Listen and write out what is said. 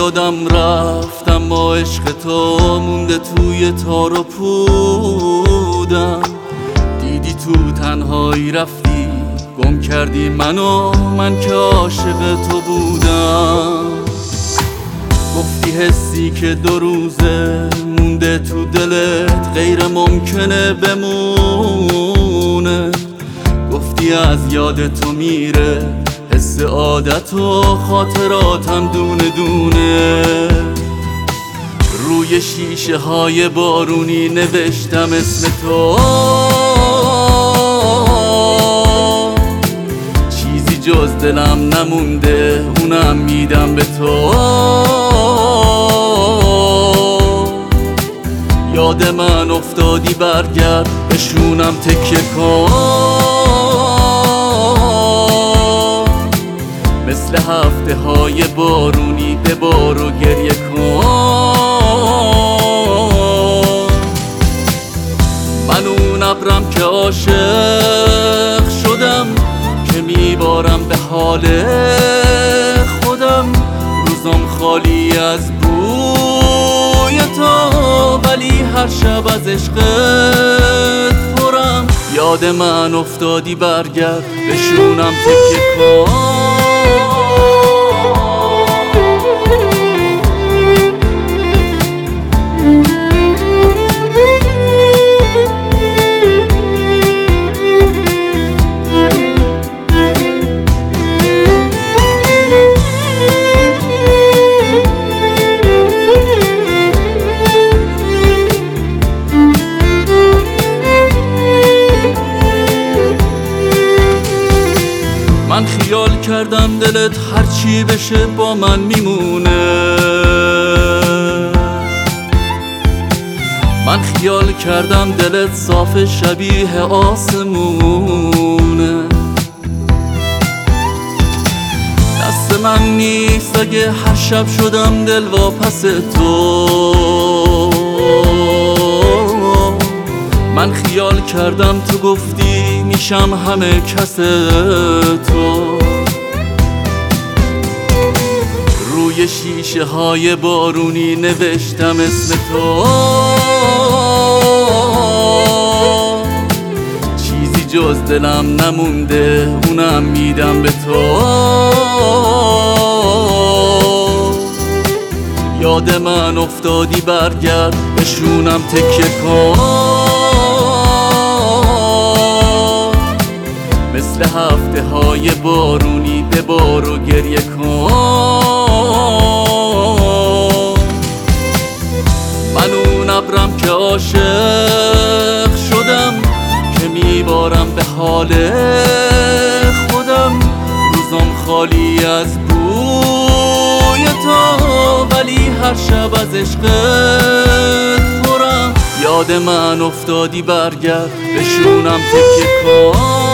یادم رفت اما عشق تو مونده توی تار و پودم. دیدی تو تنهایی رفتی گم کردی منو، من که عاشق تو بودم. گفتی حسی که 2 روزه مونده تو دلت غیر ممکنه بمونه. گفتی از یاد تو میره حس عادت و خاطراتم دونه دونه. روی شیشه های بارونی نوشتم اسم تو، چیزی جز دلم نمونده اونم میدم به تو. یاد من افتادی برگرد بشونم تکیه کن، مثل هفته های بارونی ببار و گریه کن. من اون ابرم که عاشق شدم که میبارم به حال خودم. روزم خالی از بوی تو ولی هر شب از عشقت پرم. یاد من افتادی برگرد بشونم تکیه کن. من خیال کردم دلت هرچی بشه با من میمونه. من خیال کردم دلت صاف شبیه آسمونه. دست من نیست اگه هر شب شدم دل واپس تو. من خیال کردم تو گفتی میشم همه کس تو. روی شیشه های بارونی نوشتم اسم تو، چیزی جز دلم نمونده اونم میدم به تو. یاد من افتادی برگرد بشونم تکیه کن، مثل هفته های بارونی ببار و گریه کن. من اون ابرم که عاشق شدم که میبارم به حال خودم. روزم خالی از بوی تو ولی هر شب از عشقت پرم. یاد من افتادی برگرد بشونم تکیه کن.